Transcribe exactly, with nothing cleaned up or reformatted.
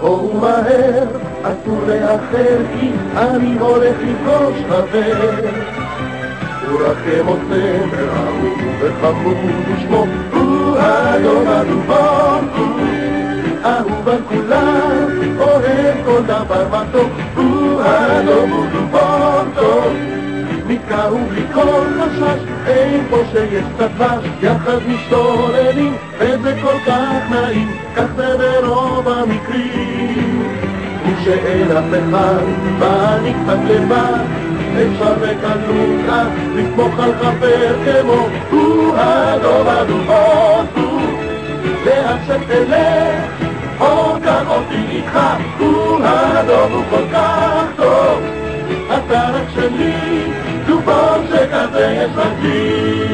בואו מהר, אסור לאחר, כי אני הולך לפגוש חבר. הוא רחם עושה ואהוב וחמוד ושמו, הוא אדום אדובון, אהוב על כולם, אוהב כל דבר מתוק, הוא אדום אדובון טוב. מתקרוב בלי כל חשש, איפה שיש קצת דבש, יחד משתוללים, וזה כל כך נעים, כך זה ברוב המקרים. ושאין אף אחד, ואני קצת לבד, אפשר בקלות אז לתמוך על חבר כמו הוא אדום אדומות, לאן שתלך, או כאן אותי איתך, הוא אדום הוא כל כך טוב, אתה רק שלי, דובון שכזה יש רק לי.